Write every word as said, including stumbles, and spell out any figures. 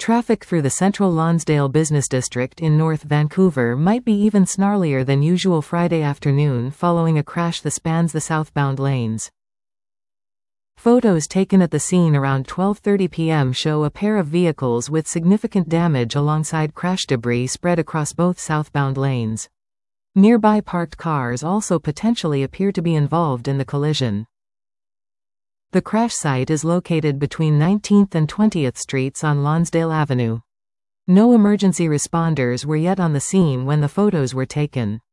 Traffic through the central Lonsdale Business District in North Vancouver might be even snarlier than usual Friday afternoon following a crash that spans the southbound lanes. Photos taken at the scene around twelve thirty p m show a pair of vehicles with significant damage alongside crash debris spread across both southbound lanes. Nearby parked cars also potentially appear to be involved in the collision. The crash site is located between nineteenth and twentieth Streets on Lonsdale Avenue. No emergency responders were yet on the scene when the photos were taken.